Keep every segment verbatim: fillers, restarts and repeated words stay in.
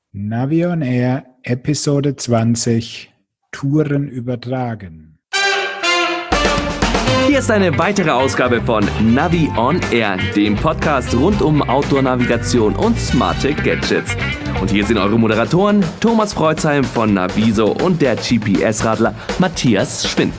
Navi on Air, Episode zwanzig, Touren übertragen. Hier ist eine weitere Ausgabe von Navi on Air, dem Podcast rund um Outdoor-Navigation und smarte Gadgets. Und hier sind eure Moderatoren Thomas Freuzheim von Naviso und der G P S-Radler Matthias Schwind.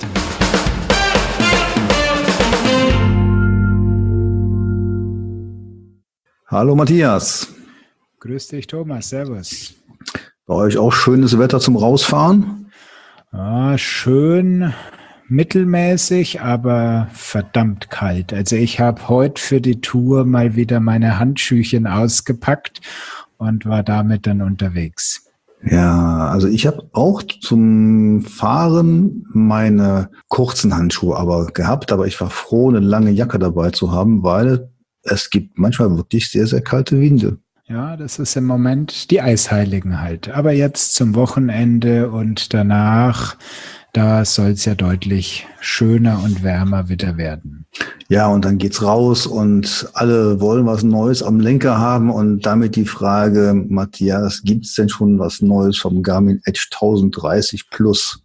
Hallo Matthias. Grüß dich Thomas, servus. Bei euch auch schönes Wetter zum Rausfahren? Ah, schön, mittelmäßig, aber verdammt kalt. Also ich habe heute für die Tour mal wieder meine Handschüchen ausgepackt und war damit dann unterwegs. Ja, also ich habe auch zum Fahren meine kurzen Handschuhe aber gehabt, aber ich war froh, eine lange Jacke dabei zu haben, weil es gibt manchmal wirklich sehr, sehr kalte Winde. Ja, das ist im Moment die Eisheiligen halt. Aber jetzt zum Wochenende und danach, da soll es ja deutlich schöner und wärmer wieder werden. Ja, und dann geht's raus und alle wollen was Neues am Lenker haben und damit die Frage, Matthias, gibt's denn schon was Neues vom Garmin Edge tausenddreißig Plus?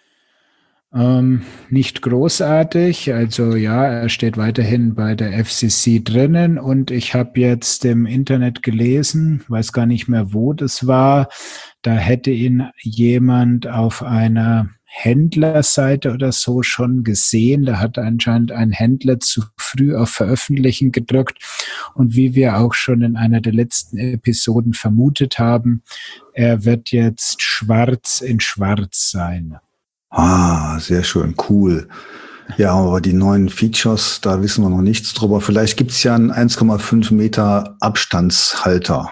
Ähm, nicht großartig, also ja, er steht weiterhin bei der F C C drinnen und ich habe jetzt im Internet gelesen, weiß gar nicht mehr, wo das war, da hätte ihn jemand auf einer Händlerseite oder so schon gesehen, da hat anscheinend ein Händler zu früh auf Veröffentlichen gedrückt und wie wir auch schon in einer der letzten Episoden vermutet haben, er wird jetzt schwarz in schwarz sein. Ah, sehr schön, cool. Ja, aber die neuen Features, da wissen wir noch nichts drüber. Vielleicht gibt's ja einen eins Komma fünf Meter Abstandshalter.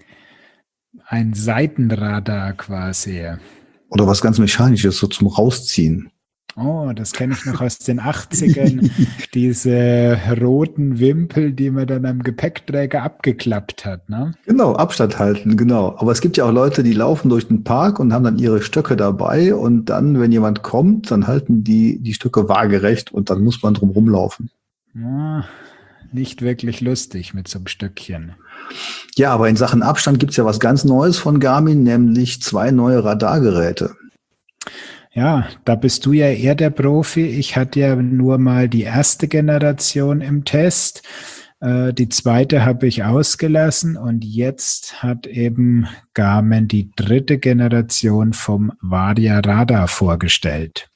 Ein Seitenradar quasi. Oder was ganz Mechanisches, so zum Rausziehen. Oh, das kenne ich noch aus den achtzigern. Diese roten Wimpel, die man dann am Gepäckträger abgeklappt hat, ne? Genau, Abstand halten, genau. Aber es gibt ja auch Leute, die laufen durch den Park und haben dann ihre Stöcke dabei und dann, wenn jemand kommt, dann halten die die Stöcke waagerecht und dann muss man drum rumlaufen. Ja, nicht wirklich lustig mit so einem Stückchen. Ja, aber in Sachen Abstand gibt's ja was ganz Neues von Garmin, nämlich zwei neue Radargeräte. Ja, da bist du ja eher der Profi. Ich hatte ja nur mal die erste Generation im Test. Äh, die zweite habe ich ausgelassen und jetzt hat eben Garmin die dritte Generation vom Varia Radar vorgestellt.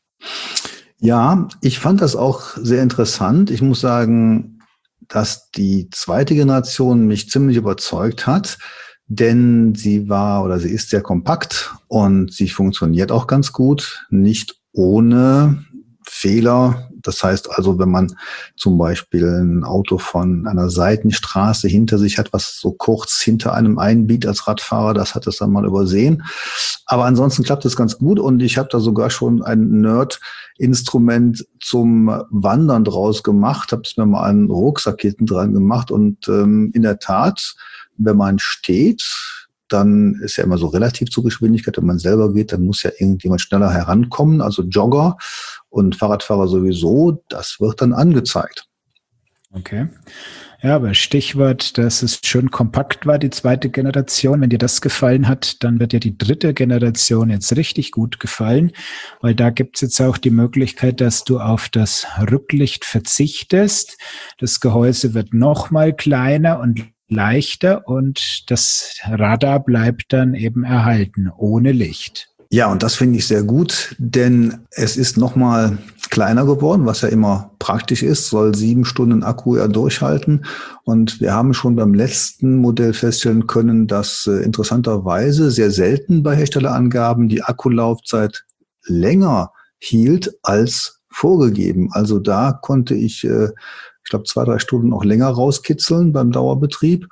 Ja, ich fand das auch sehr interessant. Ich muss sagen, dass die zweite Generation mich ziemlich überzeugt hat. Denn sie war oder sie ist sehr kompakt und sie funktioniert auch ganz gut, nicht ohne Fehler. Das heißt also, wenn man zum Beispiel ein Auto von einer Seitenstraße hinter sich hat, was so kurz hinter einem einbiegt als Radfahrer, das hat es dann mal übersehen. Aber ansonsten klappt es ganz gut und ich habe da sogar schon ein Nerd-Instrument zum Wandern draus gemacht, habe es mir mal einen Rucksack hinten dran gemacht und ähm, in der Tat, wenn man steht, dann ist ja immer so relativ zur Geschwindigkeit. Wenn man selber geht, dann muss ja irgendjemand schneller herankommen, also Jogger und Fahrradfahrer sowieso. Das wird dann angezeigt. Okay. Ja, aber Stichwort, dass es schön kompakt war, die zweite Generation. Wenn dir das gefallen hat, dann wird dir die dritte Generation jetzt richtig gut gefallen, weil da gibt's jetzt auch die Möglichkeit, dass du auf das Rücklicht verzichtest. Das Gehäuse wird noch mal kleiner und leichter und das Radar bleibt dann eben erhalten, ohne Licht. Ja, und das finde ich sehr gut, denn es ist nochmal kleiner geworden, was ja immer praktisch ist, soll sieben Stunden Akku ja durchhalten. Und wir haben schon beim letzten Modell feststellen können, dass äh, interessanterweise sehr selten bei Herstellerangaben die Akkulaufzeit länger hielt als vorgegeben. Also da konnte ich, äh, ich glaube, zwei, drei Stunden auch länger rauskitzeln beim Dauerbetrieb.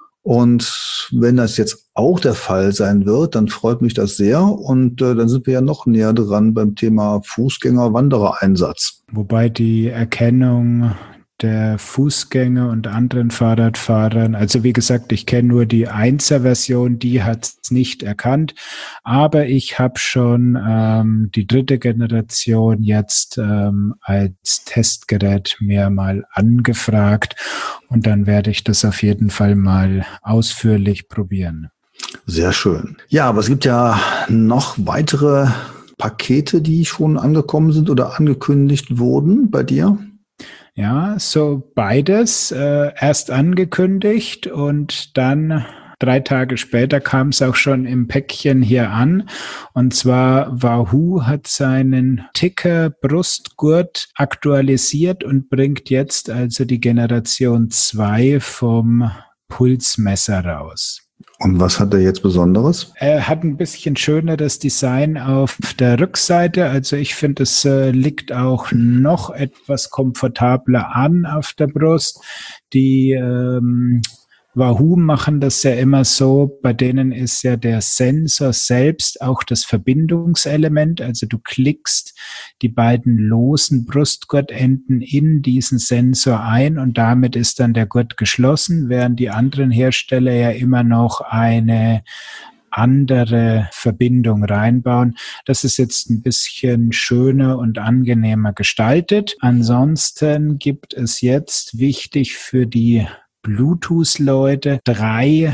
Und wenn das jetzt auch der Fall sein wird, dann freut mich das sehr. Und äh, dann sind wir ja noch näher dran beim Thema Fußgänger-Wanderer-Einsatz. Wobei die Erkennung der Fußgänger und anderen Fahrradfahrern, also wie gesagt, ich kenne nur die Einser-Version, die hat es nicht erkannt, aber ich habe schon ähm, die dritte Generation jetzt ähm, als Testgerät mir mal angefragt und dann werde ich das auf jeden Fall mal ausführlich probieren. Sehr schön. Ja, aber es gibt ja noch weitere Pakete, die schon angekommen sind oder angekündigt wurden bei dir. Ja, so beides. Äh, erst angekündigt und dann drei Tage später kam es auch schon im Päckchen hier an. Und zwar Wahoo hat seinen Ticker-Brustgurt aktualisiert und bringt jetzt also die Generation zwei vom Pulsmesser raus. Und was hat er jetzt Besonderes? Er hat ein bisschen schöneres Design auf der Rückseite. Also ich finde, es äh, liegt auch noch etwas komfortabler an auf der Brust. Die ähm, Wahoo machen das ja immer so, bei denen ist ja der Sensor selbst auch das Verbindungselement, also du klickst die beiden losen Brustgurtenden in diesen Sensor ein und damit ist dann der Gurt geschlossen, während die anderen Hersteller ja immer noch eine andere Verbindung reinbauen. Das ist jetzt ein bisschen schöner und angenehmer gestaltet. Ansonsten gibt es jetzt wichtig für die Bluetooth-Leute drei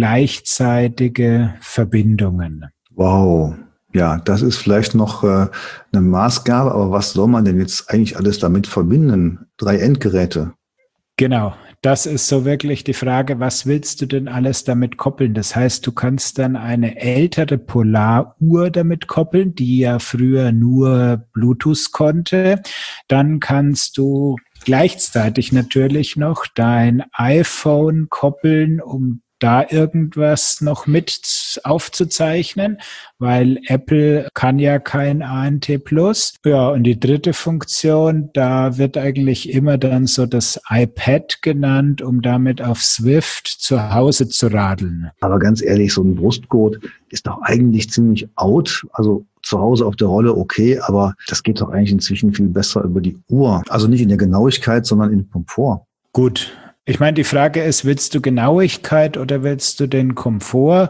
gleichzeitige Verbindungen. Wow. Ja, das ist vielleicht noch äh, eine Maßgabe, aber was soll man denn jetzt eigentlich alles damit verbinden? Drei Endgeräte. Genau. Das ist so wirklich die Frage, was willst du denn alles damit koppeln? Das heißt, du kannst dann eine ältere Polaruhr damit koppeln, die ja früher nur Bluetooth konnte. Dann kannst du gleichzeitig natürlich noch dein iPhone koppeln, um da irgendwas noch mit aufzuzeichnen, weil Apple kann ja kein A N T Plus. Ja, und die dritte Funktion, da wird eigentlich immer dann so das iPad genannt, um damit auf Swift zu Hause zu radeln. Aber ganz ehrlich, so ein Brustgurt ist doch eigentlich ziemlich out. Also zu Hause auf der Rolle okay, aber das geht doch eigentlich inzwischen viel besser über die Uhr. Also nicht in der Genauigkeit, sondern in Komfort. Gut. Ich meine, die Frage ist, willst du Genauigkeit oder willst du den Komfort?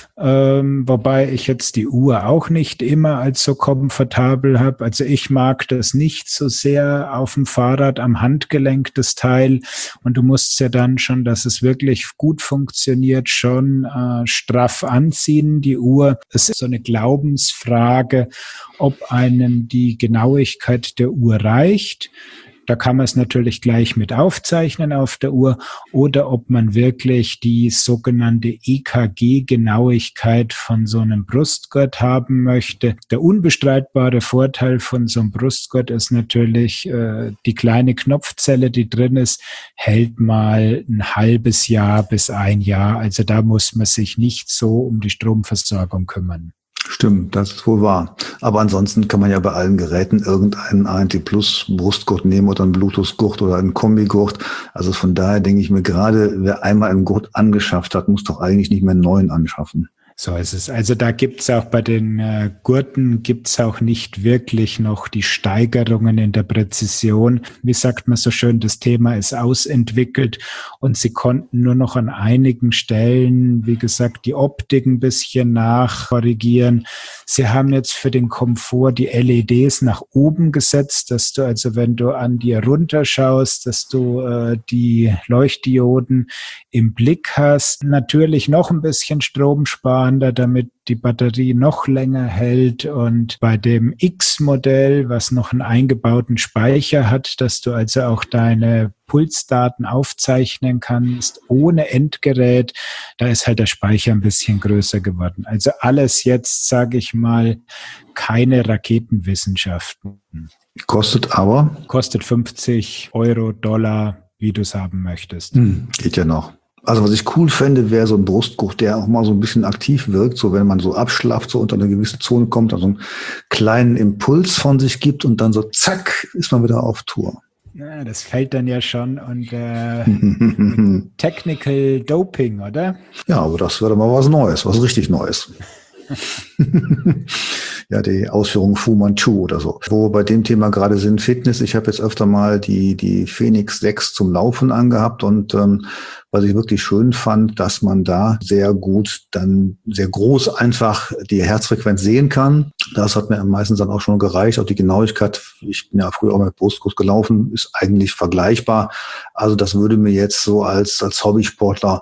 Ähm, wobei ich jetzt die Uhr auch nicht immer als so komfortabel habe. Also ich mag das nicht so sehr auf dem Fahrrad am Handgelenk, das Teil. Und du musst ja dann schon, dass es wirklich gut funktioniert, schon äh, straff anziehen, die Uhr. Es ist so eine Glaubensfrage, ob einem die Genauigkeit der Uhr reicht. Da kann man es natürlich gleich mit aufzeichnen auf der Uhr oder ob man wirklich die sogenannte E K G-Genauigkeit von so einem Brustgurt haben möchte. Der unbestreitbare Vorteil von so einem Brustgurt ist natürlich, äh, die kleine Knopfzelle, die drin ist, hält mal ein halbes Jahr bis ein Jahr. Also da muss man sich nicht so um die Stromversorgung kümmern. Stimmt, das ist wohl wahr. Aber ansonsten kann man ja bei allen Geräten irgendeinen A N T Plus Brustgurt nehmen oder einen Bluetooth-Gurt oder einen Kombigurt. Also von daher denke ich mir gerade, wer einmal einen Gurt angeschafft hat, muss doch eigentlich nicht mehr einen neuen anschaffen. So ist es. Also da gibt's auch bei den äh, Gurten gibt's auch nicht wirklich noch die Steigerungen in der Präzision. Wie sagt man so schön, das Thema ist ausentwickelt und sie konnten nur noch an einigen Stellen, wie gesagt, die Optik ein bisschen nachkorrigieren. Sie haben jetzt für den Komfort die L E Ds nach oben gesetzt, dass du also, wenn du an dir runterschaust, dass du äh, die Leuchtdioden im Blick hast. Natürlich noch ein bisschen Strom sparen, damit die Batterie noch länger hält. Und bei dem X-Modell, was noch einen eingebauten Speicher hat, dass du also auch deine Pulsdaten aufzeichnen kannst ohne Endgerät, da ist halt der Speicher ein bisschen größer geworden. Also alles jetzt, sage ich mal, keine Raketenwissenschaften. Kostet aber? Kostet fünfzig Euro, Dollar, wie du es haben möchtest. Hm, geht ja noch. Also was ich cool fände, wäre so ein Brustgurt, der auch mal so ein bisschen aktiv wirkt, so wenn man so abschlafft, so unter eine gewisse Zone kommt, also einen kleinen Impuls von sich gibt und dann so zack, ist man wieder auf Tour. Ja, das fällt dann ja schon unter Technical Doping, oder? Ja, aber das wäre mal was Neues, was richtig Neues. Ja, die Ausführung Fu Manchu oder so. Wo wir bei dem Thema gerade sind, Fitness. Ich habe jetzt öfter mal die die Fenix sechs zum Laufen angehabt und ähm, was ich wirklich schön fand, dass man da sehr gut dann sehr groß einfach die Herzfrequenz sehen kann. Das hat mir meistens dann auch schon gereicht. Auch die Genauigkeit, ich bin ja früher auch mit Brustgurt gelaufen, ist eigentlich vergleichbar. Also das würde mir jetzt so als als Hobbysportler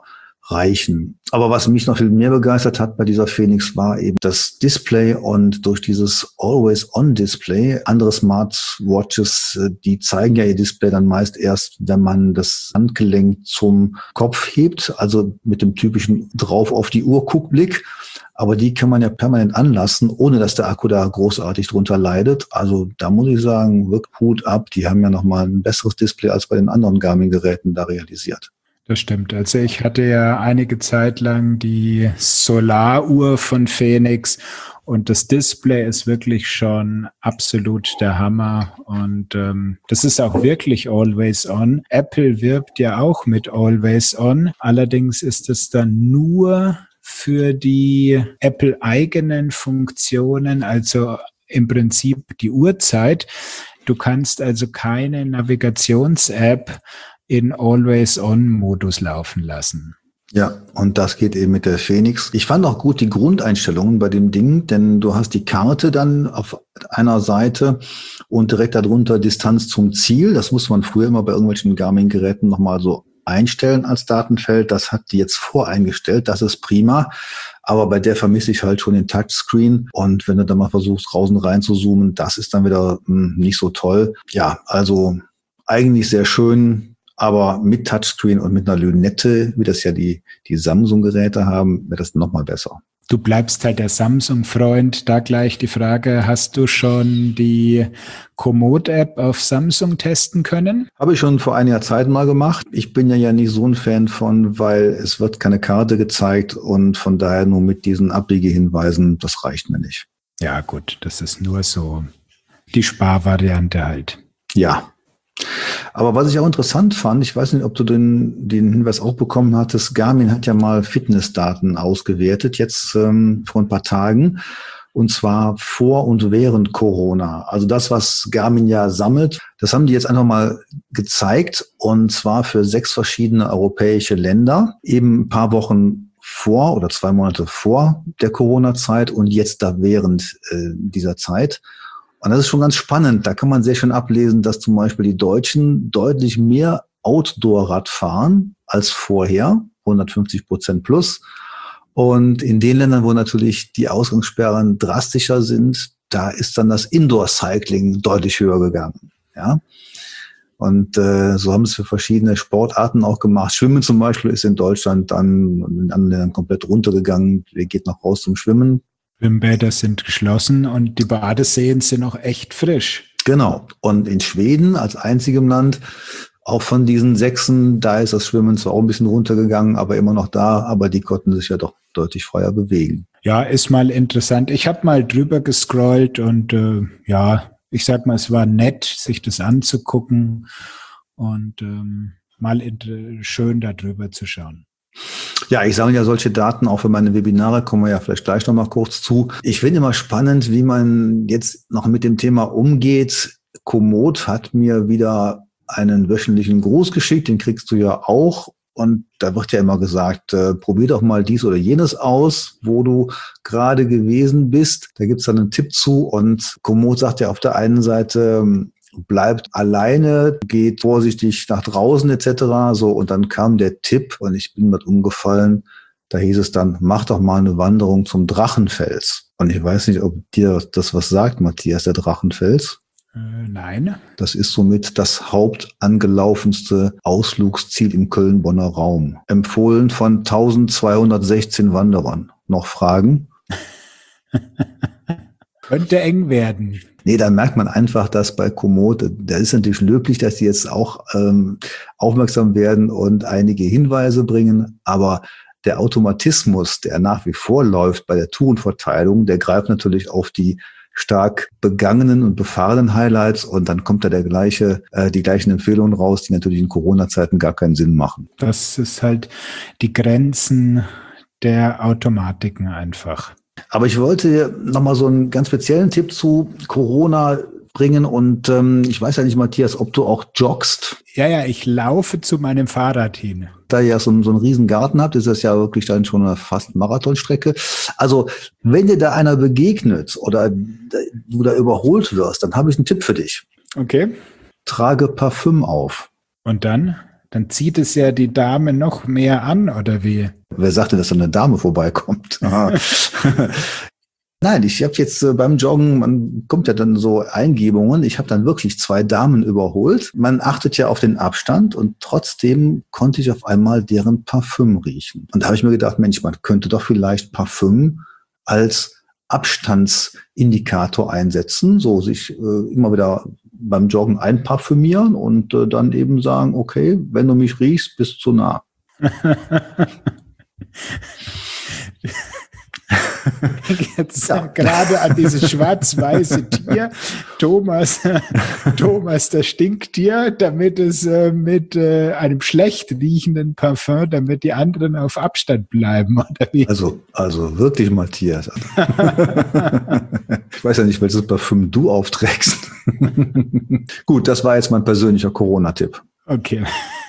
reichen. Aber was mich noch viel mehr begeistert hat bei dieser Phoenix war eben das Display und durch dieses Always-On-Display. Andere Smartwatches, die zeigen ja ihr Display dann meist erst, wenn man das Handgelenk zum Kopf hebt, also mit dem typischen drauf auf die Uhr Guckblick. Aber die kann man ja permanent anlassen, ohne dass der Akku da großartig drunter leidet. Also da muss ich sagen, wirklich Hut ab. Die haben ja nochmal ein besseres Display als bei den anderen Garmin-Geräten da realisiert. Das stimmt. Also ich hatte ja einige Zeit lang die Solaruhr von Phoenix und das Display ist wirklich schon absolut der Hammer und ähm, das ist auch wirklich Always On. Apple wirbt ja auch mit Always On. Allerdings ist es dann nur für die Apple-eigenen Funktionen, also im Prinzip die Uhrzeit. Du kannst also keine Navigations-App in Always-On-Modus laufen lassen. Ja, und das geht eben mit der Phoenix. Ich fand auch gut die Grundeinstellungen bei dem Ding, denn du hast die Karte dann auf einer Seite und direkt darunter Distanz zum Ziel. Das muss man früher immer bei irgendwelchen Garmin-Geräten nochmal so einstellen als Datenfeld. Das hat die jetzt voreingestellt. Das ist prima. Aber bei der vermisse ich halt schon den Touchscreen. Und wenn du dann mal versuchst, raus und rein zu zoomen, das ist dann wieder mh, nicht so toll. Ja, also eigentlich sehr schön. Aber mit Touchscreen und mit einer Lünette, wie das ja die, die Samsung-Geräte haben, wäre das nochmal besser. Du bleibst halt der Samsung-Freund. Da gleich die Frage, hast du schon die Komoot-App auf Samsung testen können? Habe ich schon vor einiger Zeit mal gemacht. Ich bin ja, ja nicht so ein Fan von, weil es wird keine Karte gezeigt und von daher nur mit diesen Abbiegehinweisen, das reicht mir nicht. Ja gut, das ist nur so die Sparvariante halt. Ja. Aber was ich auch interessant fand, ich weiß nicht, ob du den, den Hinweis auch bekommen hattest, Garmin hat ja mal Fitnessdaten ausgewertet, jetzt ähm, vor ein paar Tagen, und zwar vor und während Corona. Also das, was Garmin ja sammelt, das haben die jetzt einfach mal gezeigt, und zwar für sechs verschiedene europäische Länder, eben ein paar Wochen vor oder zwei Monate vor der Corona-Zeit und jetzt da während äh, dieser Zeit. Und das ist schon ganz spannend. Da kann man sehr schön ablesen, dass zum Beispiel die Deutschen deutlich mehr Outdoor-Rad fahren als vorher, hundertfünfzig Prozent plus. Und in den Ländern, wo natürlich die Ausgangssperren drastischer sind, da ist dann das Indoor-Cycling deutlich höher gegangen. Ja. Und äh, so haben es für verschiedene Sportarten auch gemacht. Schwimmen zum Beispiel ist in Deutschland dann und in anderen Ländern komplett runtergegangen. Wer geht noch raus zum Schwimmen? Schwimmbäder sind geschlossen und die Badeseen sind auch echt frisch. Genau. Und in Schweden als einzigem Land, auch von diesen Sechsen, da ist das Schwimmen zwar auch ein bisschen runtergegangen, aber immer noch da, aber die konnten sich ja doch deutlich freier bewegen. Ja, ist mal interessant. Ich habe mal drüber gescrollt und äh, ja, ich sag mal, es war nett, sich das anzugucken und ähm, mal in, schön da drüber zu schauen. Ja, ich sammle ja solche Daten auch für meine Webinare, kommen wir ja vielleicht gleich noch mal kurz zu. Ich finde immer spannend, wie man jetzt noch mit dem Thema umgeht. Komoot hat mir wieder einen wöchentlichen Gruß geschickt, den kriegst du ja auch. Und da wird ja immer gesagt, äh, probier doch mal dies oder jenes aus, wo du gerade gewesen bist. Da gibt's dann einen Tipp zu und Komoot sagt ja auf der einen Seite, bleibt alleine, geht vorsichtig nach draußen et cetera. So, und dann kam der Tipp und ich bin mit umgefallen. Da hieß es dann, mach doch mal eine Wanderung zum Drachenfels. Und ich weiß nicht, ob dir das was sagt, Matthias, der Drachenfels. Äh, nein. Das ist somit das hauptangelaufenste Ausflugsziel im Köln-Bonner Raum. Empfohlen von eintausendzweihundertsechzehn Wanderern. Noch Fragen? Könnte eng werden. Nee, da merkt man einfach, dass bei Komoot, da ist natürlich löblich, dass die jetzt auch ähm, aufmerksam werden und einige Hinweise bringen, aber der Automatismus, der nach wie vor läuft bei der Tourenverteilung, der greift natürlich auf die stark begangenen und befahrenen Highlights und dann kommt da der gleiche, äh, die gleichen Empfehlungen raus, die natürlich in Corona-Zeiten gar keinen Sinn machen. Das ist halt die Grenzen der Automatiken einfach. Aber ich wollte nochmal so einen ganz speziellen Tipp zu Corona bringen und ähm, ich weiß ja nicht, Matthias, ob du auch joggst. Ja, ja, ich laufe zu meinem Fahrrad hin. Da ihr ja so, so einen riesen Garten habt, ist das ja wirklich dann schon eine fast Marathonstrecke. Also wenn dir da einer begegnet oder du da überholt wirst, dann habe ich einen Tipp für dich. Okay. Trage Parfüm auf. Und dann? Dann zieht es ja die Dame noch mehr an, oder wie? Wer sagte, dass da eine Dame vorbeikommt? Nein, ich habe jetzt äh, beim Joggen, man kommt ja dann so Eingebungen, ich habe dann wirklich zwei Damen überholt. Man achtet ja auf den Abstand und trotzdem konnte ich auf einmal deren Parfüm riechen. Und da habe ich mir gedacht, Mensch, man könnte doch vielleicht Parfüm als Abstandsindikator einsetzen, so sich äh, immer wieder beim Joggen einparfümieren und äh, dann eben sagen, okay, wenn du mich riechst, bist du nah. Jetzt ja. Gerade an dieses schwarz-weiße Tier. Thomas, Thomas, das Stinktier, damit es äh, mit äh, einem schlecht riechenden Parfum, damit die anderen auf Abstand bleiben. Oder wie? Also, also wirklich, Matthias. Ich weiß ja nicht, welches Parfüm du aufträgst. Gut, das war jetzt mein persönlicher Corona-Tipp. Okay.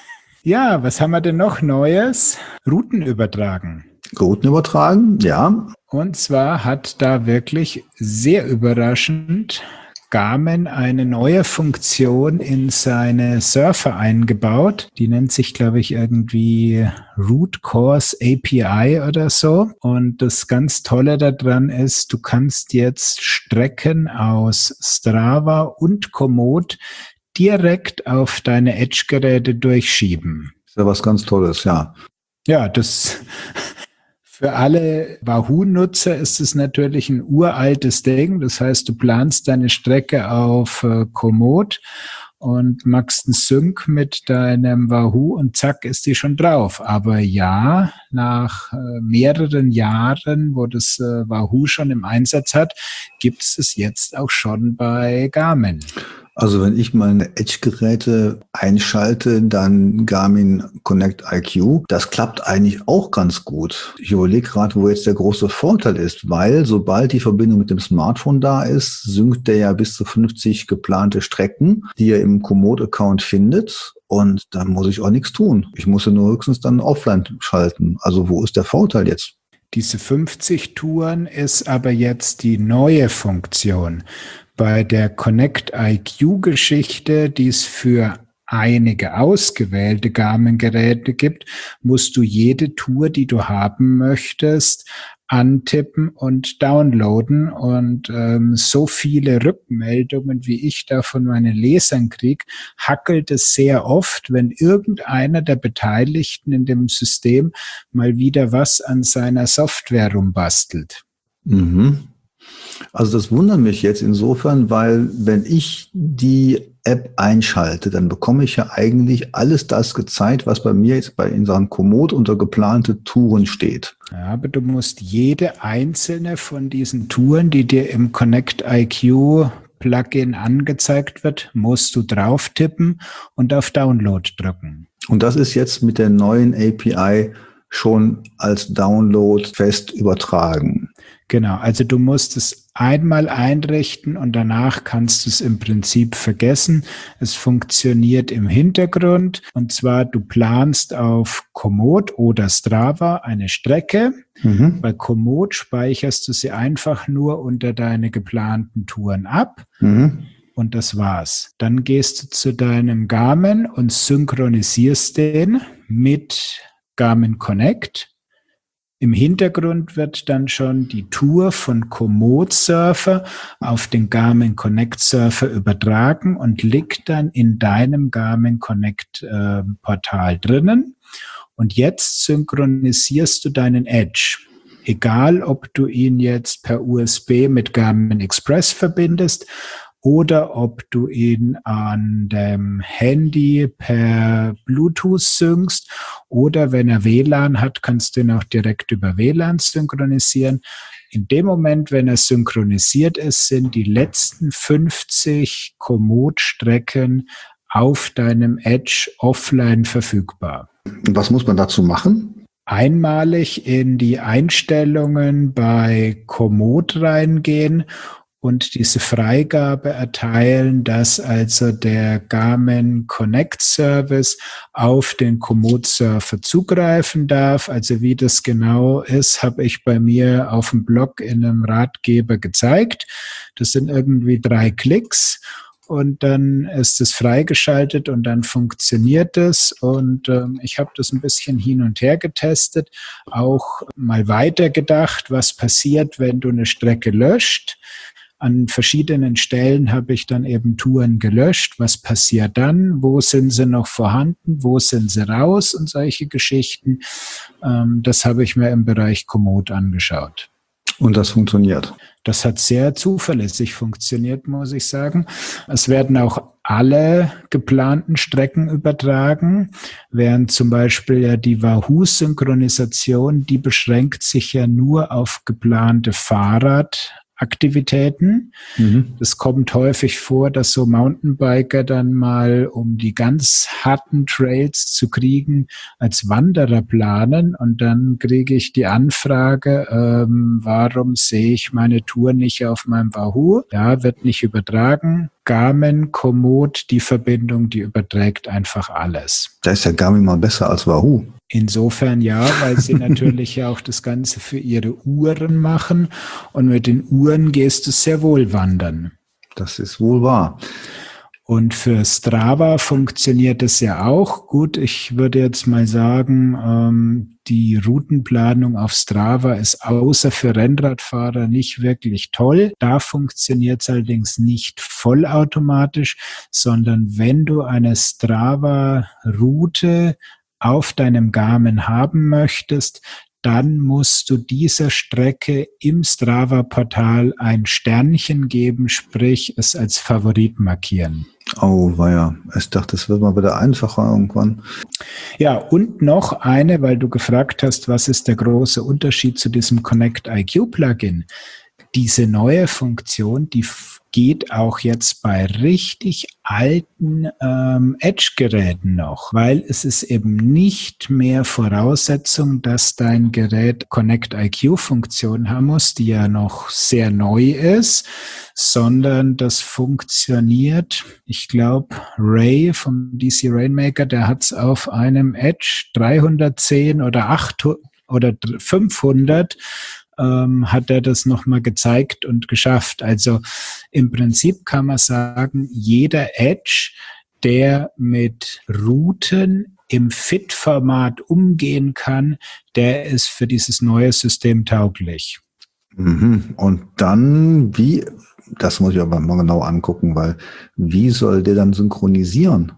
Ja, was haben wir denn noch Neues? Routen übertragen. Routen übertragen, ja. Und zwar hat da wirklich sehr überraschend Garmin eine neue Funktion in seine Surfer eingebaut. Die nennt sich, glaube ich, irgendwie Route Course A P I oder so. Und das ganz Tolle daran ist, du kannst jetzt Strecken aus Strava und Komoot direkt auf deine Edge-Geräte durchschieben. Das ist ja was ganz Tolles, ja. Ja, das... Für alle Wahoo-Nutzer ist es natürlich ein uraltes Ding. Das heißt, du planst deine Strecke auf äh, Komoot und machst einen Sync mit deinem Wahoo und zack, ist die schon drauf. Aber ja, nach äh, mehreren Jahren, wo das äh, Wahoo schon im Einsatz hat, gibt es es jetzt auch schon bei Garmin. Also wenn ich meine Edge-Geräte einschalte, dann Garmin Connect I Q. Das klappt eigentlich auch ganz gut. Ich überlege gerade, wo jetzt der große Vorteil ist, weil sobald die Verbindung mit dem Smartphone da ist, synkt der ja bis zu fünfzig geplante Strecken, die er im Komoot-Account findet. Und dann muss ich auch nichts tun. Ich muss ja nur höchstens dann offline schalten. Also wo ist der Vorteil jetzt? Diese fünfzig Touren ist aber jetzt die neue Funktion. Bei der Connect I Q-Geschichte, die es für einige ausgewählte Garmin-Geräte gibt, musst du jede Tour, die du haben möchtest, antippen und downloaden. Und ähm, so viele Rückmeldungen, wie ich da von meinen Lesern kriege, hackelt es sehr oft, wenn irgendeiner der Beteiligten in dem System mal wieder was an seiner Software rumbastelt. Mhm. Also das wundert mich jetzt insofern, weil wenn ich die App einschalte, dann bekomme ich ja eigentlich alles das gezeigt, was bei mir jetzt bei in Sachen Komoot unter geplante Touren steht. Ja, aber du musst jede einzelne von diesen Touren, die dir im Connect I Q Plugin angezeigt wird, musst du drauf tippen und auf Download drücken. Und das ist jetzt mit der neuen A P I schon als Download fest übertragen. Genau, also du musst es einmal einrichten und danach kannst du es im Prinzip vergessen. Es funktioniert im Hintergrund und zwar du planst auf Komoot oder Strava eine Strecke. Mhm. Bei Komoot speicherst du sie einfach nur unter deine geplanten Touren ab. Mhm. Und das war's. Dann gehst du zu deinem Garmin und synchronisierst den mit Garmin Connect. Im Hintergrund wird dann schon die Tour von Komoot Surfer auf den Garmin Connect Surfer übertragen und liegt dann in deinem Garmin Connect äh, Portal drinnen. Und jetzt synchronisierst du deinen Edge. Egal, ob du ihn jetzt per U S B mit Garmin Express verbindest oder ob du ihn an dem Handy per Bluetooth synkst oder wenn er W L A N hat, kannst du ihn auch direkt über W L A N synchronisieren. In dem Moment, wenn er synchronisiert ist, sind die letzten fünfzig Komoot-Strecken auf deinem Edge offline verfügbar. Was muss man dazu machen? Einmalig in die Einstellungen bei Komoot reingehen und diese Freigabe erteilen, dass also der Garmin Connect Service auf den Komoot Surfer zugreifen darf. Also wie das genau ist, habe ich bei mir auf dem Blog in einem Ratgeber gezeigt. Das sind irgendwie drei Klicks und dann ist es freigeschaltet und dann funktioniert es. Und ähm, ich habe das ein bisschen hin und her getestet, auch mal weitergedacht, was passiert, wenn du eine Strecke löscht. An verschiedenen Stellen habe ich dann eben Touren gelöscht. Was passiert dann? Wo sind sie noch vorhanden? Wo sind sie raus? Und solche Geschichten. Ähm, das habe ich mir im Bereich Komoot angeschaut. Und das funktioniert? Das hat sehr zuverlässig funktioniert, muss ich sagen. Es werden auch alle geplanten Strecken übertragen, während zum Beispiel ja die Wahoo-Synchronisation, die beschränkt sich ja nur auf geplante Fahrrad- Aktivitäten. Mhm. Das kommt häufig vor, dass so Mountainbiker dann mal, um die ganz harten Trails zu kriegen, als Wanderer planen und dann kriege ich die Anfrage, ähm, warum sehe ich meine Tour nicht auf meinem Wahoo? Ja, wird nicht übertragen. Garmin, Komoot, die Verbindung, die überträgt einfach alles. Da ist ja Garmin mal besser als Wahoo. Insofern ja, weil sie natürlich ja auch das Ganze für ihre Uhren machen und mit den Uhren gehst du sehr wohl wandern. Das ist wohl wahr. Und für Strava funktioniert es ja auch gut. Ich würde jetzt mal sagen, ähm, die Routenplanung auf Strava ist außer für Rennradfahrer nicht wirklich toll. Da funktioniert es allerdings nicht vollautomatisch, sondern wenn du eine Strava-Route auf deinem Garmin haben möchtest, dann musst du dieser Strecke im Strava-Portal ein Sternchen geben, sprich es als Favorit markieren. Oh, weia. Ich dachte, es wird mal wieder einfacher irgendwann. Ja, und noch eine, weil du gefragt hast, was ist der große Unterschied zu diesem Connect I Q Plugin? Diese neue Funktion, die geht auch jetzt bei richtig alten ähm, Edge-Geräten noch, weil es ist eben nicht mehr Voraussetzung, dass dein Gerät Connect I Q-Funktion haben muss, die ja noch sehr neu ist, sondern das funktioniert, ich glaube, Ray vom D C Rainmaker, der hat es auf einem Edge dreihundertzehn oder achthundert oder fünfhundert Ähm, hat er das nochmal gezeigt und geschafft. Also im Prinzip kann man sagen, jeder Edge, der mit Routen im Fit-Format umgehen kann, der ist für dieses neue System tauglich. Mhm. Und dann, wie, das muss ich aber mal genau angucken, weil wie soll der dann synchronisieren?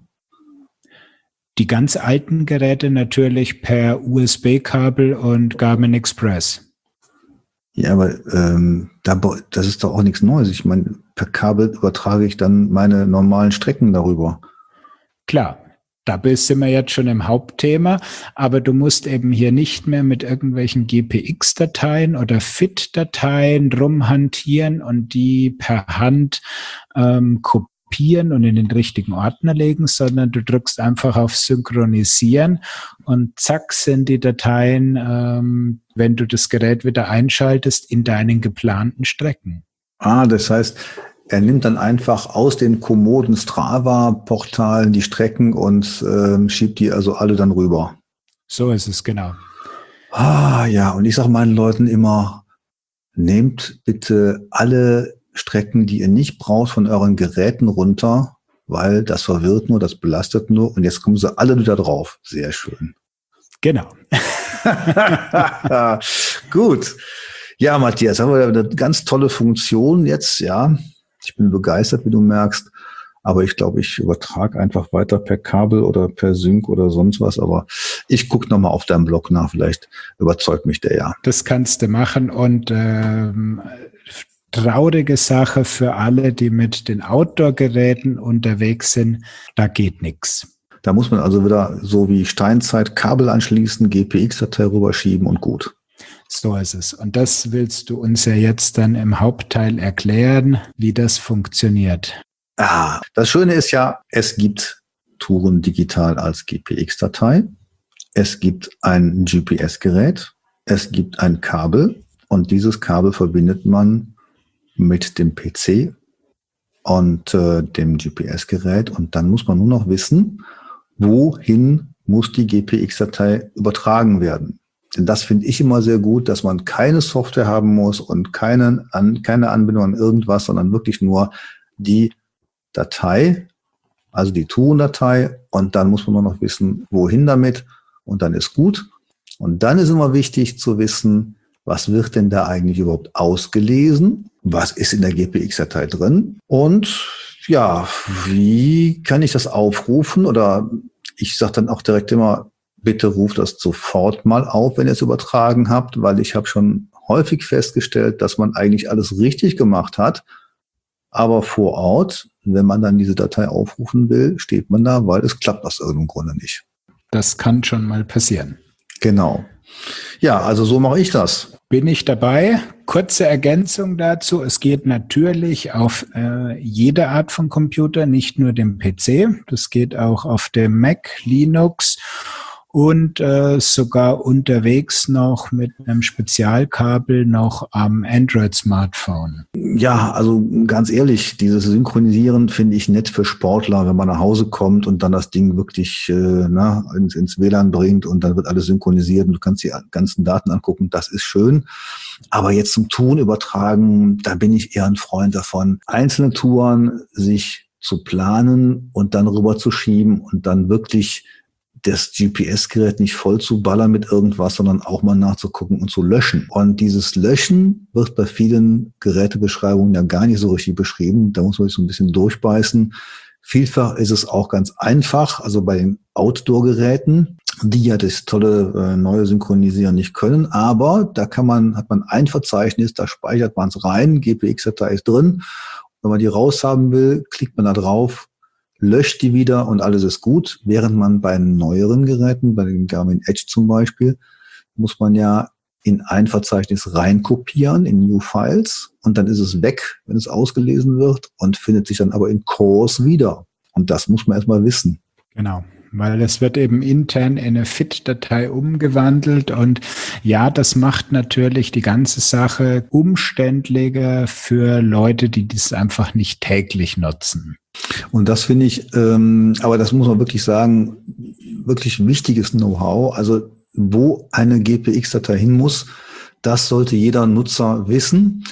Die ganz alten Geräte natürlich per U S B-Kabel und Garmin Express. Ja, aber ähm, da, das ist doch auch nichts Neues. Ich meine, per Kabel übertrage ich dann meine normalen Strecken darüber. Klar, da sind wir jetzt schon im Hauptthema, aber du musst eben hier nicht mehr mit irgendwelchen G P X-Dateien oder Fit-Dateien rumhantieren und die per Hand ähm, kopieren und in den richtigen Ordner legen, sondern du drückst einfach auf Synchronisieren und zack sind die Dateien, ähm, wenn du das Gerät wieder einschaltest, in deinen geplanten Strecken. Ah, das heißt, er nimmt dann einfach aus den kommoden Strava-Portalen die Strecken und ähm, schiebt die also alle dann rüber. So ist es, genau. Ah, ja, und ich sage meinen Leuten immer, nehmt bitte alle Strecken, die ihr nicht braucht, von euren Geräten runter, weil das verwirrt nur, das belastet nur und jetzt kommen sie alle wieder drauf. Sehr schön. Genau. Gut. Ja, Matthias, haben wir eine ganz tolle Funktion jetzt, ja. Ich bin begeistert, wie du merkst, aber ich glaube, ich übertrage einfach weiter per Kabel oder per Sync oder sonst was, aber ich gucke nochmal auf deinem Blog nach, vielleicht überzeugt mich der ja. Das kannst du machen und ähm, traurige Sache für alle, die mit den Outdoor-Geräten unterwegs sind, da geht nichts. Da muss man also wieder so wie Steinzeit Kabel anschließen, G P X-Datei rüberschieben und gut. So ist es. Und das willst du uns ja jetzt dann im Hauptteil erklären, wie das funktioniert. Ah, das Schöne ist ja, es gibt Touren digital als G P X-Datei. Es gibt ein G P S-Gerät. Es gibt ein Kabel. Und dieses Kabel verbindet man mit dem P C und äh, dem G P S-Gerät. Und dann muss man nur noch wissen, wohin muss die G P X-Datei übertragen werden. Denn das finde ich immer sehr gut, dass man keine Software haben muss und keine, an, keine Anbindung an irgendwas, sondern wirklich nur die Datei, also die Touren-Datei, und dann muss man nur noch wissen, wohin damit, und dann ist gut. Und dann ist immer wichtig zu wissen, was wird denn da eigentlich überhaupt ausgelesen? Was ist in der G P X-Datei drin? Und ja, wie kann ich das aufrufen? Oder ich sage dann auch direkt immer, bitte ruft das sofort mal auf, wenn ihr es übertragen habt, weil ich habe schon häufig festgestellt, dass man eigentlich alles richtig gemacht hat, aber vor Ort, wenn man dann diese Datei aufrufen will, steht man da, weil es klappt aus irgendeinem Grunde nicht. Das kann schon mal passieren. Genau. Ja, also so mache ich das. Bin ich dabei? Kurze Ergänzung dazu. Es geht natürlich auf äh, jede Art von Computer, nicht nur dem P C. Das geht auch auf dem Mac, Linux und äh, sogar unterwegs noch mit einem Spezialkabel noch am Android-Smartphone. Ja, also ganz ehrlich, dieses Synchronisieren finde ich nett für Sportler, wenn man nach Hause kommt und dann das Ding wirklich äh, na, ins, ins W L A N bringt und dann wird alles synchronisiert und du kannst die ganzen Daten angucken, das ist schön. Aber jetzt zum Ton übertragen, da bin ich eher ein Freund davon, einzelne Touren sich zu planen und dann rüber zu schieben und dann wirklich das G P S-Gerät nicht voll zu ballern mit irgendwas, sondern auch mal nachzugucken und zu löschen. Und dieses Löschen wird bei vielen Gerätebeschreibungen ja gar nicht so richtig beschrieben. Da muss man sich so ein bisschen durchbeißen. Vielfach ist es auch ganz einfach, also bei den Outdoor-Geräten, die ja das tolle äh, neue Synchronisieren nicht können, aber da kann man, hat man ein Verzeichnis, da speichert man es rein, G P X-Datei ist drin. Wenn man die raushaben will, klickt man da drauf, löscht die wieder und alles ist gut. Während man bei neueren Geräten, bei den Garmin Edge zum Beispiel, muss man ja in ein Verzeichnis reinkopieren, in New Files, und dann ist es weg, wenn es ausgelesen wird, und findet sich dann aber in Cores wieder. Und das muss man erstmal wissen. Genau, weil das wird eben intern in eine F I T-Datei umgewandelt, und ja, das macht natürlich die ganze Sache umständlicher für Leute, die das einfach nicht täglich nutzen. Und das finde ich, ähm, aber das muss man wirklich sagen, wirklich wichtiges Know-how. Also wo eine G P X-Datei hin muss, das sollte jeder Nutzer wissen.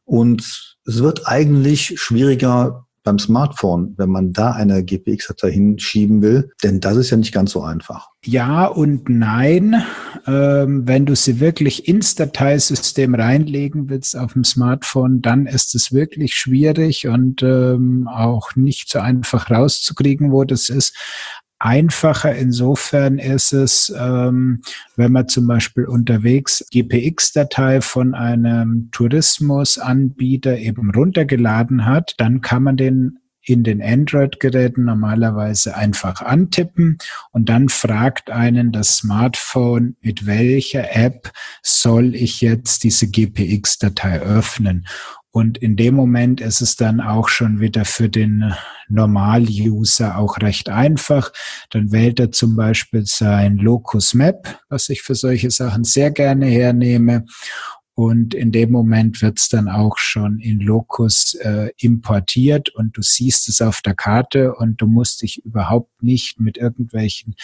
Und es wird eigentlich schwieriger beim Smartphone, wenn man da eine G P X-Datei hinschieben will, denn das ist ja nicht ganz so einfach. Ja und nein. Ähm, wenn du sie wirklich ins Dateisystem reinlegen willst auf dem Smartphone, dann ist es wirklich schwierig und ähm, auch nicht so einfach rauszukriegen, wo das ist. Einfacher insofern ist es, ähm, wenn man zum Beispiel unterwegs G P X-Datei von einem Tourismusanbieter eben runtergeladen hat, dann kann man den in den Android-Geräten normalerweise einfach antippen und dann fragt einen das Smartphone, mit welcher App soll ich jetzt diese G P X-Datei öffnen. Und in dem Moment ist es dann auch schon wieder für den Normal-User auch recht einfach. Dann wählt er zum Beispiel sein Locus Map, was ich für solche Sachen sehr gerne hernehme. Und in dem Moment wird es dann auch schon in Locus äh, importiert und du siehst es auf der Karte und du musst dich überhaupt nicht mit irgendwelchen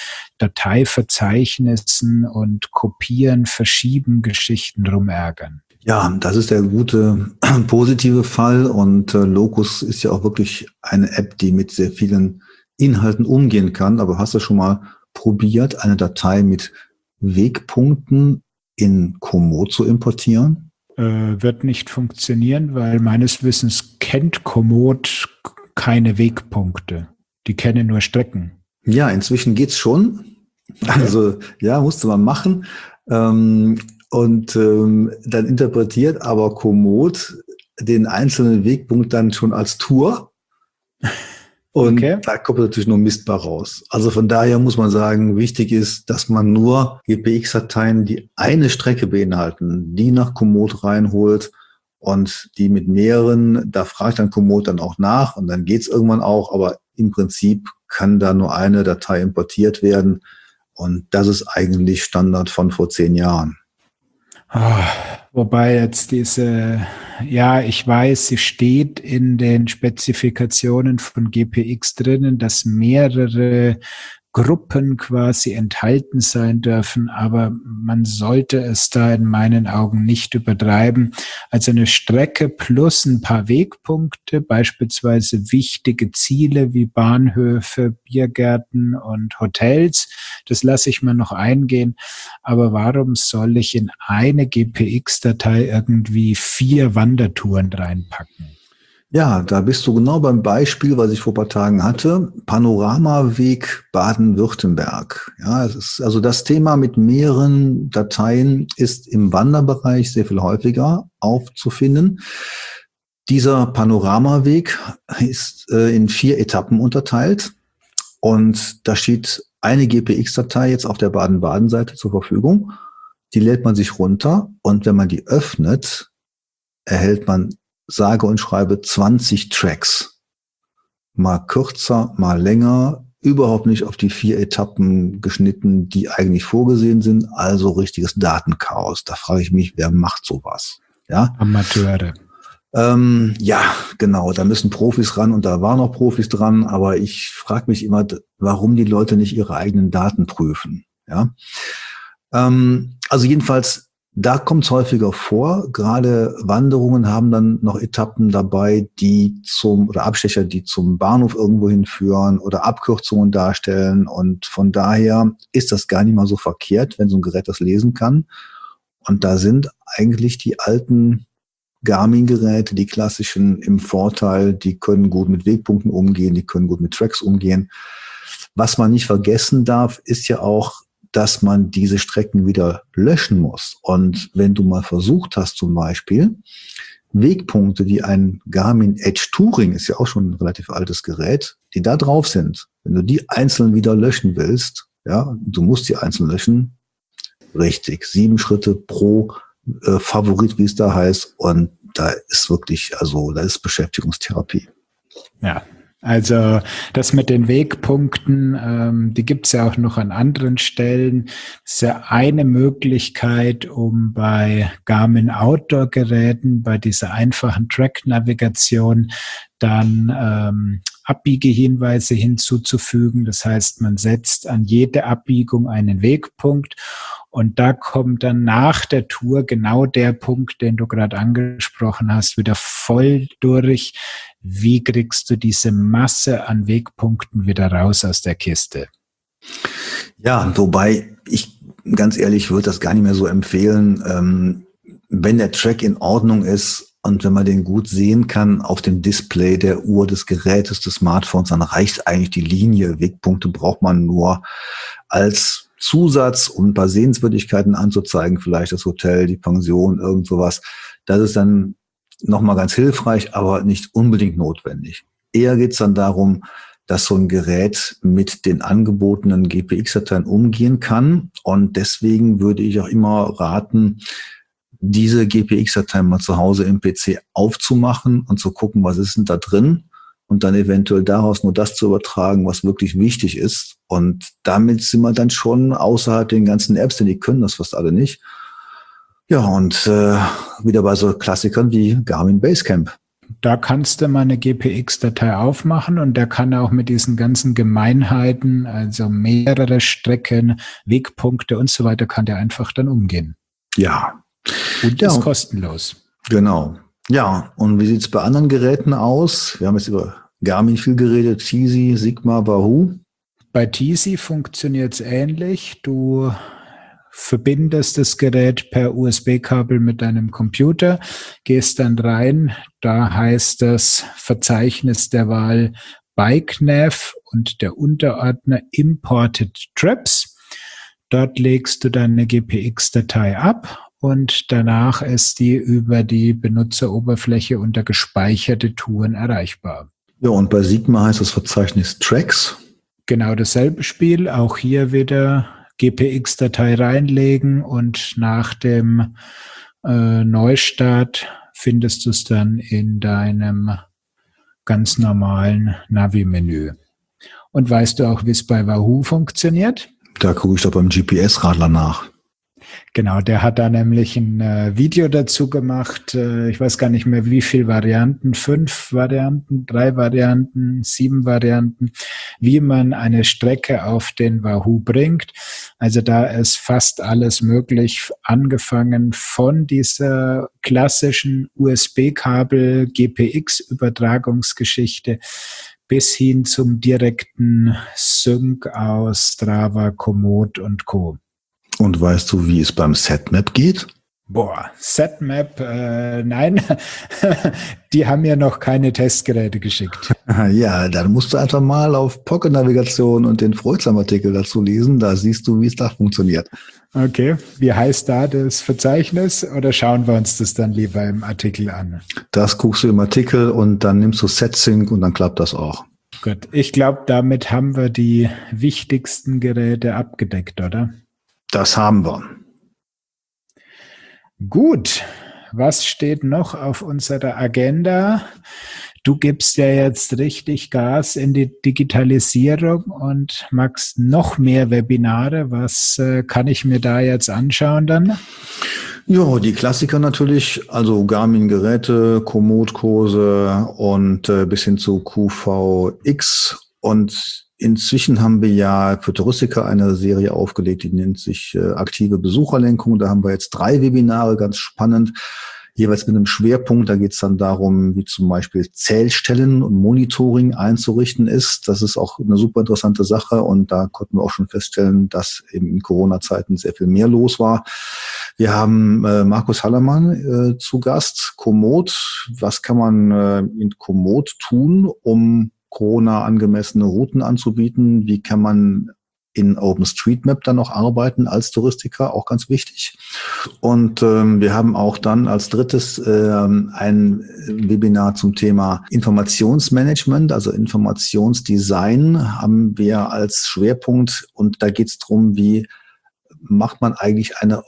Dateiverzeichnissen und Kopieren, Verschieben, Geschichten rumärgern. Ja, das ist der gute positive Fall, und äh, Locus ist ja auch wirklich eine App, die mit sehr vielen Inhalten umgehen kann. Aber hast du schon mal probiert, eine Datei mit Wegpunkten in Komoot zu importieren? Äh, wird nicht funktionieren, weil meines Wissens kennt Komoot keine Wegpunkte. Die kennen nur Strecken. Ja, inzwischen geht's schon. Okay. Also ja, musste man machen. Ähm, Und ähm, dann interpretiert aber Komoot den einzelnen Wegpunkt dann schon als Tour. Und okay, da kommt natürlich nur Mist bei raus. Also von daher muss man sagen, wichtig ist, dass man nur G P X-Dateien, die eine Strecke beinhalten, die nach Komoot reinholt, und die mit mehreren, da fragt dann Komoot dann auch nach und dann geht's irgendwann auch. Aber im Prinzip kann da nur eine Datei importiert werden. Und das ist eigentlich Standard von vor zehn Jahren. Oh, wobei jetzt diese, ja, ich weiß, sie steht in den Spezifikationen von G P X drinnen, dass mehrere Gruppen quasi enthalten sein dürfen, aber man sollte es da in meinen Augen nicht übertreiben. Also eine Strecke plus ein paar Wegpunkte, beispielsweise wichtige Ziele wie Bahnhöfe, Biergärten und Hotels, das lasse ich mir noch eingehen. Aber warum soll ich in eine G P X-Datei irgendwie vier Wandertouren reinpacken? Ja, da bist du genau beim Beispiel, was ich vor ein paar Tagen hatte. Panoramaweg Baden-Württemberg. Ja, es ist also das Thema mit mehreren Dateien ist im Wanderbereich sehr viel häufiger aufzufinden. Dieser Panoramaweg ist äh, in vier Etappen unterteilt und da steht eine G P X-Datei jetzt auf der Baden-Baden-Seite zur Verfügung. Die lädt man sich runter und wenn man die öffnet, erhält man sage und schreibe zwanzig Tracks. Mal kürzer, mal länger, überhaupt nicht auf die vier Etappen geschnitten, die eigentlich vorgesehen sind, also richtiges Datenchaos. Da frage ich mich, wer macht sowas? Ja? Amateure. Ähm, ja, genau, da müssen Profis ran und da waren noch Profis dran, aber ich frage mich immer, warum die Leute nicht ihre eigenen Daten prüfen. Ja? Ähm, also jedenfalls, da kommt es häufiger vor. Gerade Wanderungen haben dann noch Etappen dabei, die zum, oder Abstecher, die zum Bahnhof irgendwo hinführen oder Abkürzungen darstellen. Und von daher ist das gar nicht mal so verkehrt, wenn so ein Gerät das lesen kann. Und da sind eigentlich die alten Garmin-Geräte, die klassischen, im Vorteil. Die können gut mit Wegpunkten umgehen, die können gut mit Tracks umgehen. Was man nicht vergessen darf, ist ja auch, dass man diese Strecken wieder löschen muss. Und wenn du mal versucht hast, zum Beispiel Wegpunkte, die ein Garmin Edge Touring, ist ja auch schon ein relativ altes Gerät, die da drauf sind, wenn du die einzeln wieder löschen willst, ja, du musst die einzeln löschen, richtig, sieben Schritte pro äh, Favorit, wie es da heißt, und da ist wirklich, also da ist Beschäftigungstherapie. Ja. Also das mit den Wegpunkten, ähm, die gibt es ja auch noch an anderen Stellen. Das ist ja eine Möglichkeit, um bei Garmin Outdoor-Geräten, bei dieser einfachen Track-Navigation dann ähm, Abbiegehinweise hinzuzufügen. Das heißt, man setzt an jede Abbiegung einen Wegpunkt und da kommt dann nach der Tour genau der Punkt, den du gerade angesprochen hast, wieder voll durch. Wie kriegst du diese Masse an Wegpunkten wieder raus aus der Kiste? Ja, wobei ich ganz ehrlich würde das gar nicht mehr so empfehlen. Ähm, wenn der Track in Ordnung ist und wenn man den gut sehen kann auf dem Display der Uhr, des Gerätes, des Smartphones, dann reicht eigentlich die Linie. Wegpunkte braucht man nur als Zusatz, um ein paar Sehenswürdigkeiten anzuzeigen, vielleicht das Hotel, die Pension, irgend sowas. Das ist dann nochmal ganz hilfreich, aber nicht unbedingt notwendig. Eher geht es dann darum, dass so ein Gerät mit den angebotenen G P X-Dateien umgehen kann. Und deswegen würde ich auch immer raten, diese G P X-Dateien mal zu Hause im P C aufzumachen und zu gucken, was ist denn da drin und dann eventuell daraus nur das zu übertragen, was wirklich wichtig ist. Und damit sind wir dann schon außerhalb den ganzen Apps, denn die können das fast alle nicht. Ja, und äh, wieder bei so Klassikern wie Garmin Basecamp. Da kannst du mal eine G P X-Datei aufmachen und der kann auch mit diesen ganzen Gemeinheiten, also mehrere Strecken, Wegpunkte und so weiter, kann der einfach dann umgehen. Ja. Und ja, ist kostenlos. Genau. Ja, und wie sieht's bei anderen Geräten aus? Wir haben jetzt über Garmin viel geredet, Tizzy, Sigma, Wahoo. Bei Tizzy funktioniert es ähnlich. Du verbindest das Gerät per U S B-Kabel mit deinem Computer, gehst dann rein, da heißt das Verzeichnis der Wahl BikeNav und der Unterordner Imported Trips. Dort legst du deine G P X-Datei ab und danach ist die über die Benutzeroberfläche unter gespeicherte Touren erreichbar. Ja, und bei Sigma heißt das Verzeichnis Tracks. Genau dasselbe Spiel, auch hier wieder G P X-Datei reinlegen und nach dem äh, Neustart findest du es dann in deinem ganz normalen Navi-Menü. Und weißt du auch, wie es bei Wahoo funktioniert? Da gucke ich doch beim G P S-Radler nach. Genau, der hat da nämlich ein äh, Video dazu gemacht. Äh, ich weiß gar nicht mehr, wie viele Varianten, fünf Varianten, drei Varianten, sieben Varianten, wie man eine Strecke auf den Wahoo bringt. Also da ist fast alles möglich, angefangen von dieser klassischen U S B-Kabel G P X-Übertragungsgeschichte bis hin zum direkten Sync aus Strava, Komoot und Co. Und weißt du, wie es beim SatMap geht? Boah, SatMap, äh, nein, die haben mir noch keine Testgeräte geschickt. Ja, dann musst du einfach mal auf Pocket Navigation und den Freudsam-Artikel dazu lesen. Da siehst du, wie es da funktioniert. Okay, wie heißt da das Verzeichnis oder schauen wir uns das dann lieber im Artikel an? Das guckst du im Artikel und dann nimmst du SatSync und dann klappt das auch. Gut, ich glaube, damit haben wir die wichtigsten Geräte abgedeckt, oder? Das haben wir. Gut, was steht noch auf unserer Agenda? Du gibst ja jetzt richtig Gas in die Digitalisierung und magst noch mehr Webinare. Was äh, kann ich mir da jetzt anschauen dann? Ja, die Klassiker natürlich, also Garmin-Geräte, Komoot-Kurse und äh, bis hin zu Q V X. Und inzwischen haben wir ja für Touristiker eine Serie aufgelegt, die nennt sich äh, aktive Besucherlenkung. Da haben wir jetzt drei Webinare, ganz spannend, jeweils mit einem Schwerpunkt. Da geht es dann darum, wie zum Beispiel Zählstellen und Monitoring einzurichten ist. Das ist auch eine super interessante Sache und da konnten wir auch schon feststellen, dass eben in Corona-Zeiten sehr viel mehr los war. Wir haben äh, Markus Hallermann äh, zu Gast, Komoot. Was kann man äh, in Komoot tun, um Corona-angemessene Routen anzubieten? Wie kann man in OpenStreetMap dann noch arbeiten als Touristiker? Auch ganz wichtig. Und ähm, wir haben auch dann als drittes ähm, ein Webinar zum Thema Informationsmanagement, also Informationsdesign haben wir als Schwerpunkt. Und da geht es darum, wie macht man eigentlich eine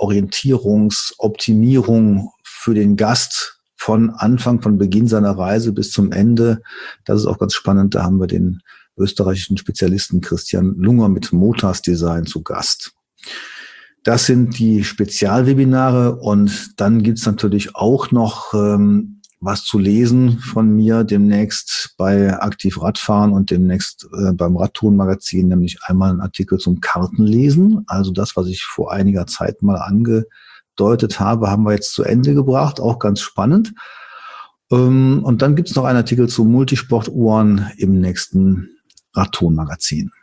Orientierungsoptimierung für den Gast von Anfang, von Beginn seiner Reise bis zum Ende. Das ist auch ganz spannend. Da haben wir den österreichischen Spezialisten Christian Lunger mit Motas Design zu Gast. Das sind die Spezialwebinare und dann gibt's natürlich auch noch ähm, was zu lesen von mir demnächst bei Aktiv Radfahren und demnächst äh, beim Radtouren-Magazin, nämlich einmal ein Artikel zum Kartenlesen. Also das, was ich vor einiger Zeit mal angedeutet habe, haben wir jetzt zu Ende gebracht, auch ganz spannend. Ähm, und dann gibt's noch einen Artikel zu Multisportuhren im nächsten Radtouren-Magazin.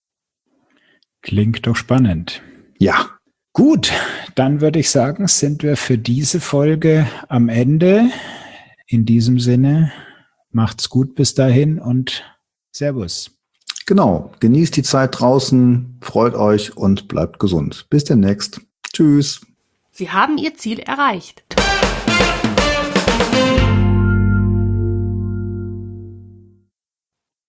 Klingt doch spannend. Ja. Gut, dann würde ich sagen, sind wir für diese Folge am Ende. In diesem Sinne, macht's gut bis dahin und Servus. Genau, genießt die Zeit draußen, freut euch und bleibt gesund. Bis demnächst. Tschüss. Sie haben Ihr Ziel erreicht.